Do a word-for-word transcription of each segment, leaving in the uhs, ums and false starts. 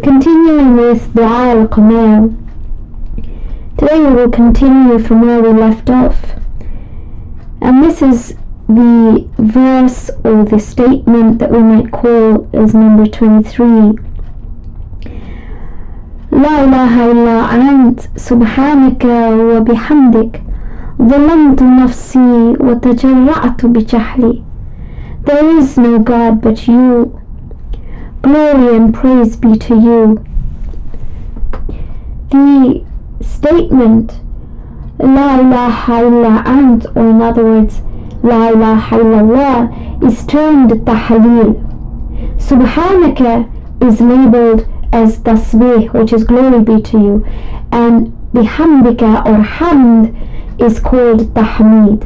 Continuing with Dua al-Qamal, today we will continue from where we left off, and this is the verse or the statement that we might call as number twenty-three. La ilaha illa ant subhanaka wa bihamdik ظلمت نفسي وتجرعت بجهلي. There is no God but you. Glory and praise be to you. The statement La ilaha illa ant, or in other words La ilaha illallah, is termed tahleel. Subhanaka is labeled as tasbih, which is glory be to you, and bihamdika or hamd is called tahmeed.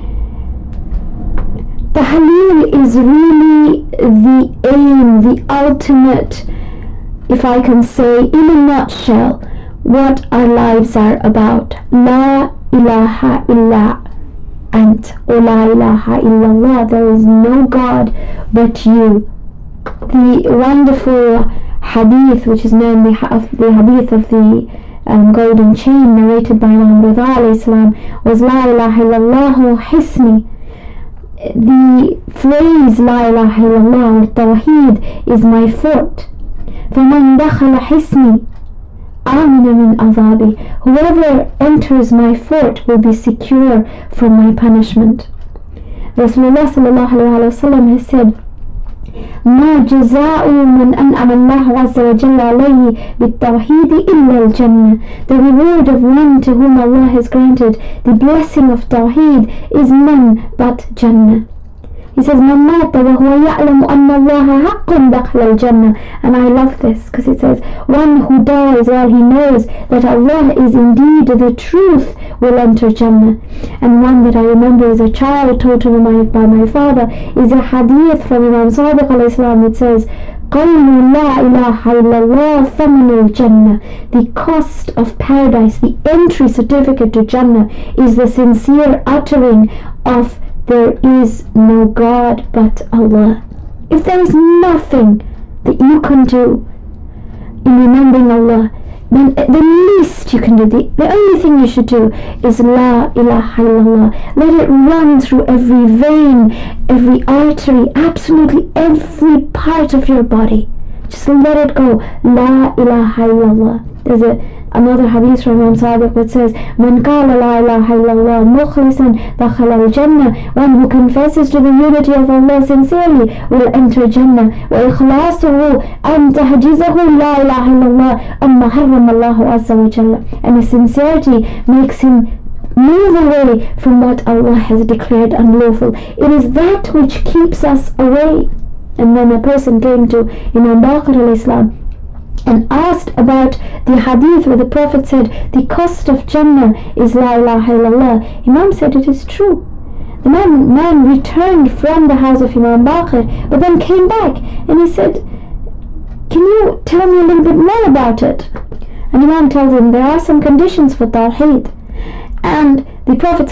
Tahleel is really the aim, the ultimate, if I can say in a nutshell, what our lives are about. La ilaha illa ant, or la ilaha illallah, there is no God but you. The wonderful hadith, which is known the, the hadith of the um, golden chain, narrated by Imam Rida alayhi salam, was La ilaha illallah hisni. The phrase La ilaha illallah or Tawheed is my fort. فَمَنْ دَخَلَ حِسْنِي آمِنَ مِنْ عَذَابِي. Whoever enters my fort will be secure from my punishment. Rasulullah sallallahu alayhi wa sallam has said, ما جزاء من أنعم الله عز وجل عليه بالتوحيد إلا الجنة. The reward of one to whom Allah has granted the blessing of Tawheed is none but Jannah. He says, من مات وهو يعلم أن الله حق دخل الجنة. And I love this because it says, one who dies while he knows that Allah is indeed the truth will enter Jannah. And one that I remember as a child told to me by my father is a hadith from Imam Sadiq alayhi salam. It says, قَوْلُ لَا إِلَهَ إِلَّا اللَّهُ ثَمَنُ الْجَنَّةِ. The cost of paradise, the entry certificate to Jannah, is the sincere uttering of there is no God but Allah. If there is nothing that you can do in remembering Allah, then the least you can do, the, the only thing you should do is La ilaha illallah. Let it run through every vein, every artery, absolutely every part of your body. Just let it go. La ilaha illallah. There's a another hadith from Imam Sadiq which says, Man qala la ilaha illallah mukhlisan dakhala al-jannah. One who confesses to the unity of Allah sincerely will enter Jannah. Wa ikhlasuhu an tahjizahu la ilaha illallah amma harram Allahu azza wa jalla. And his sincerity makes him move away from what Allah has declared unlawful. It is that which keeps us away. And then a person came to Imam Baqir al-Islam and asked about the hadith where the Prophet said the cost of Jannah is La ilaha illallah. Imam said it is true. The man, man returned from the house of Imam Baqir, but then came back and he said, can you tell me a little bit more about it? And Imam tells him there are some conditions for Tawheed, and the Prophet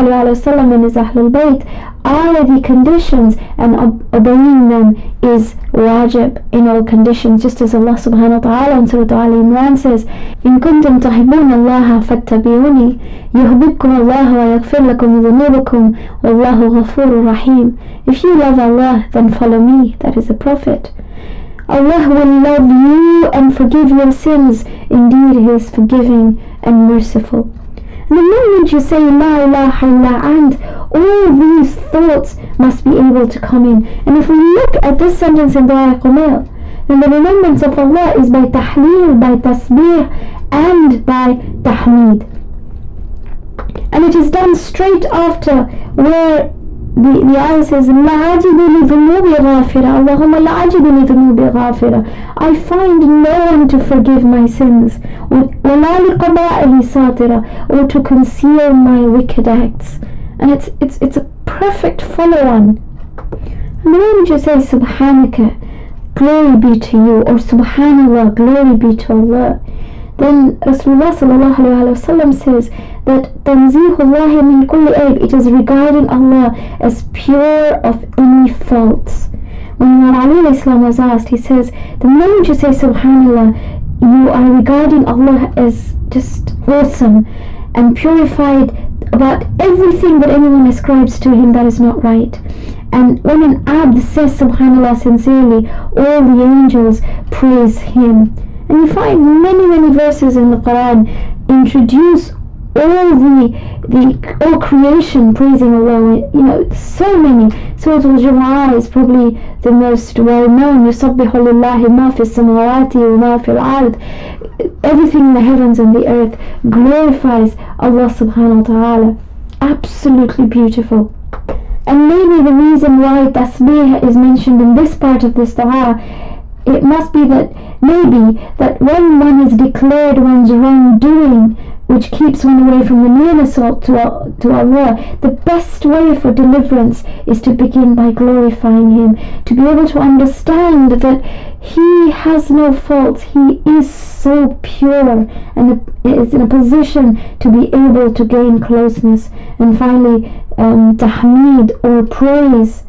ﷺ and his Ahlul Bayt are the conditions, and ob- obeying them is wajib in all conditions, just as Allah subhanahu wa ta'ala in Surah Al Imran says, إِن كُنْتُمْ تُحِبُّونَ اللَّهَ فَاتَّبِعُونِي يُحْبِبْكُمُ اللَّهُ وَيَغْفِرْ لَكُمْ ذُنُوبَكُمْ وَاللَّهُ غَفُورٌ رَحِيمٌ. If you love Allah, then follow me, that is the Prophet. Allah will love you and forgive your sins. Indeed, He is forgiving and merciful. And the moment you say La ilaha illa ant, all these thoughts must be able to come in. And if we look at this sentence in Dua al-Qamal, then the remembrance of Allah is by tahleel, by tasbih, and by tahmeed. And it is done straight after where the, the ayah says, La ajidu li dhunubi ghafira, Allahumma la ajidu li dhunubi ghafira. I find no one to forgive my sins, wala li qaba'ihi satira, or to conceal my wicked acts. And it's it's it's a perfect follow-on. And the moment you say Subhanaka, glory be to you, or Subhanallah, glory be to Allah, then Rasulullah sallallahu alayhi wa sallam says that Tanzihullah min kulli aib, it is regarding Allah as pure of any faults. When Imam Ali Islam was asked, he says, the moment you say Subhanallah, you are regarding Allah as just awesome and purified about everything that anyone ascribes to him that is not right. And when an abd says Subhanallah sincerely, all the angels praise him. And you find many many verses in the Quran introduce all the the all creation praising Allah. You know, so many. Surah Al-Jumu'ah is probably the most well known. يُسَبِّحُ لِلَّهِ مَا فِي السَّمَاوَاتِ وَمَا فِي الْأَرْضِ. Everything in the heavens and the earth glorifies Allah subhanahu wa ta'ala. Absolutely beautiful. And maybe the reason why tasbih is mentioned in this part of this dua, it must be that maybe that when one has declared one's wrongdoing, which keeps one away from the nearness to, to Allah, the best way for deliverance is to begin by glorifying Him, to be able to understand that He has no faults, He is so pure, and is in a position to be able to gain closeness. And finally, um, tahmeed or praise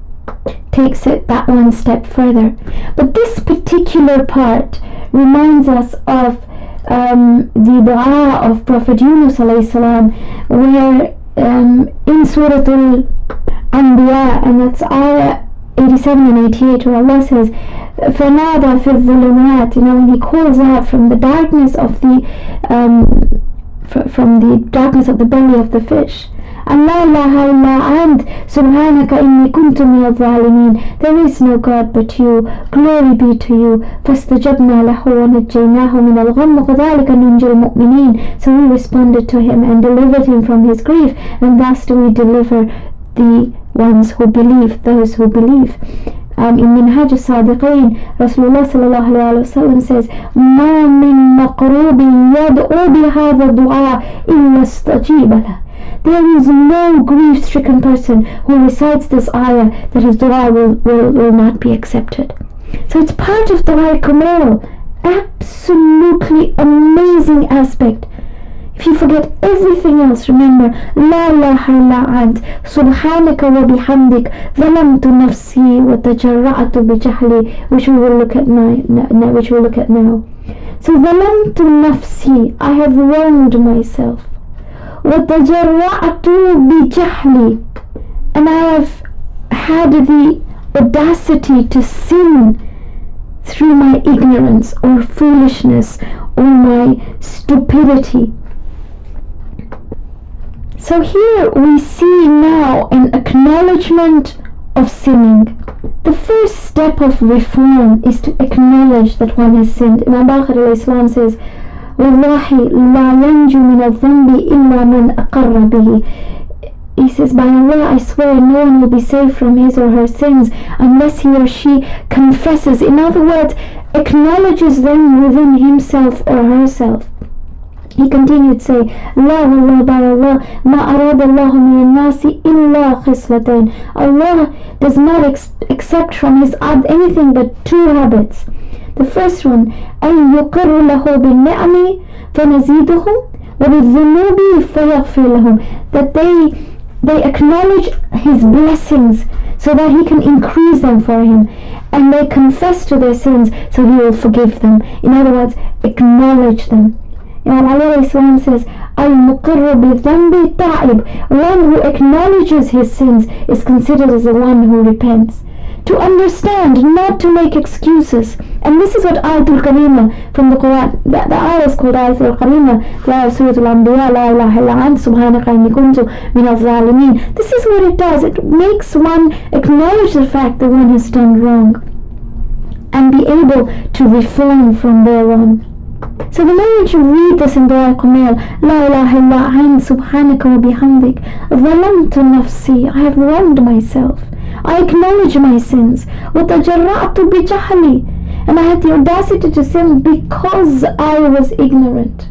takes it that one step further. But this particular part reminds us of um, the dua of Prophet Yunus alayhi salam, where um, in Surah Al-Anbiya, and that's ayah eighty-seven and eighty-eight, where Allah says, فَنَادَى فِي الظُّلُمَاتِ, you know, when He calls out from the darkness of the um, fr- from the darkness of the belly of the fish, Allah ilaha illa ant subhanaka inni kuntu min al-zalimin, there is no God but you, glory be to you. فَاسْتَجَبْنَا لَهُ وَنَجَّيْنَاهُ مِنَ الْغَمِّ وَكَذَلِكَ نُنْجِي الْمُؤْمِنِينَ. So we responded to him and delivered him from his grief, and thus do we deliver the ones who believe, those who believe. Um, in Minhaj al-Sadiqeen, Rasulullah sallallahu alayhi wa sallam says, مَا مِن مَقْرُوبٍ يَدْعُو بِهَذَا الدُّعَاء إِلَّا اسْتَجِيبَ لَهُ. There is no grief-stricken person who recites this ayah that his dua will, will, will not be accepted. So it's part of Dua Kumail. Absolutely amazing aspect. If you forget everything else, remember, La ilaha illa ant, subhanaka wa bihamdik, zalamtu nafsi wa tajarra'atu bijahli, which we will look at now, which we'll look at now. So, zalamtu nafsi, I have wronged myself. وَتَجَرَّعْتُ بِجَهْلِ, and I have had the audacity to sin through my ignorance or foolishness or my stupidity. So here we see now an acknowledgement of sinning. The first step of reform is to acknowledge that one has sinned. Imam Baqir al-Islam says, وَاللَّهِ لَا يَنْجُ مِنَ الذَّنْبِ إِلَّا مَنْ أَقَرَّ بِهِ. He says, by Allah I swear no one will be saved from his or her sins unless he or she confesses. In other words, acknowledges them within himself or herself. He continued to say, La wallah, by Allah, ma arad Allah min al-nasi illa khislatayn. Allah does not ex- accept from his abd anything but two habits. The first one, أن يقر له بالنعم فنزيدهم وبالذنوب فيغفر لهم, that they they acknowledge his blessings so that he can increase them for him, and they confess to their sins so he will forgive them. In other words, acknowledge them. Imam Ali Islam says, Al-Muqirru bi-dhanbi ta'ib, one who acknowledges his sins is considered as the one who repents. To understand, not to make excuses. And this is what Ayatul Karima from the Quran, the, the ayah is called Ayatul Karima, the ayah of Surah Al-Anbiya, La ilaha illa ant subhanaka inni kuntu min al-zalimin. This is what it does. It makes one acknowledge the fact that one has done wrong and be able to reform from thereon. So the moment you read this in Dua Kumail, La ilaha illa ant subhanaka wa bihamdik, zalamtu nafsi, I have wronged myself, I acknowledge my sins, وَتَجَرَّعْتُ بِجَهْلِ, and I had the audacity to sin because I was ignorant.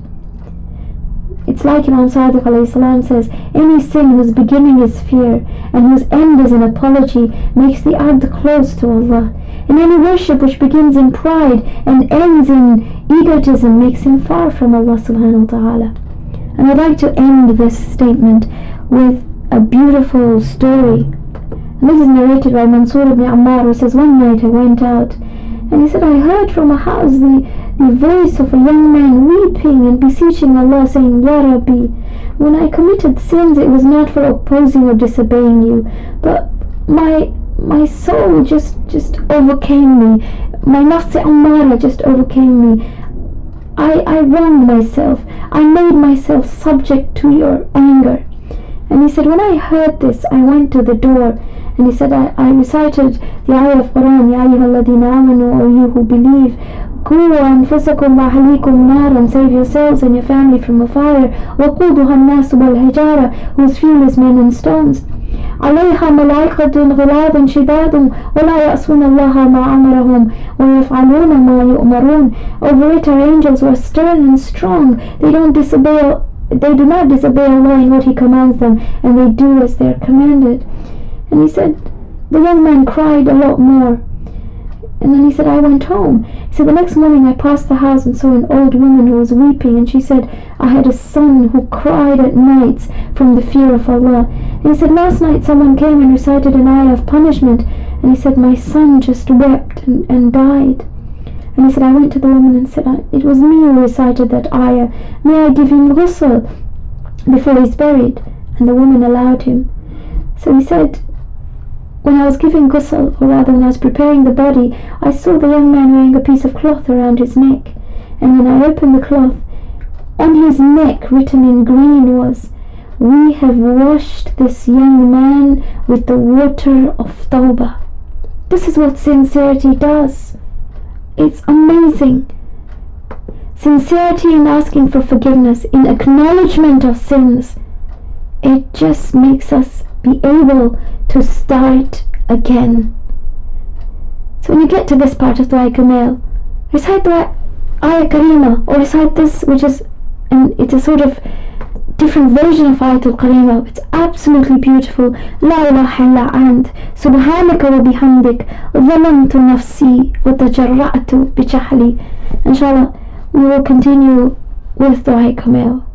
It's like Imam Sadiq alayhi salam says, any sin whose beginning is fear and whose end is an apology makes the abd close to Allah. And any worship which begins in pride and ends in egotism makes him far from Allah subhanahu wa ta'ala. And I'd like to end this statement with a beautiful story And this is narrated by Mansur ibn Ammar, who says, one night I went out, and he said, I heard from a house the, the voice of a young man weeping and beseeching Allah, saying, Ya Rabbi, when I committed sins, it was not for opposing or disobeying you, but my my soul just, just overcame me. My nafs ammara just overcame me. I, I wronged myself. I made myself subject to your anger. And he said, when I heard this, I went to the door, and he said, I, I recited the ayah of Quran, Ya ayyuhalladhina amanu, O you who believe, Qu anfusakum wa ahlikum naran, save yourselves and your family from a fire, waquduha an-nas wal hijara, whose fuel is men and stones. عليها ملائكة غلاظ شداد ولا يعصون الله ما أمرهم ويفعلون ما يؤمرون. Over it are angels who are stern and strong. They don't disobey, they do not disobey Allah in what He commands them, and they do as they are commanded. And he said, the young man cried a lot more. And then he said, I went home. He said, the next morning I passed the house and saw an old woman who was weeping, and she said, I had a son who cried at nights from the fear of Allah. And he said, last night someone came and recited an ayah of punishment, and he said, my son just wept and, and died. And he said, I went to the woman and said, it was me who recited that ayah. May I give him ghusl before he's buried? And the woman allowed him. So he said, when I was giving ghusl, or rather when I was preparing the body, I saw the young man wearing a piece of cloth around his neck. And when I opened the cloth, on his neck written in green was, we have washed this young man with the water of Tawbah. This is what sincerity does. It's amazing. Sincerity in asking for forgiveness, in acknowledgement of sins, it just makes us be able to start again. So when you get to this part of Dua Kamel, recite Dua Ayah Karima, or recite this, which is, and it's a sort of different version of Ayatul Karima. It's absolutely beautiful. La ilaha illa ant, subhanaka wa bihamdik, zalamtu nafsi wa tajarra'tu bi jahli. Inshallah, we will continue with Dua Kamel.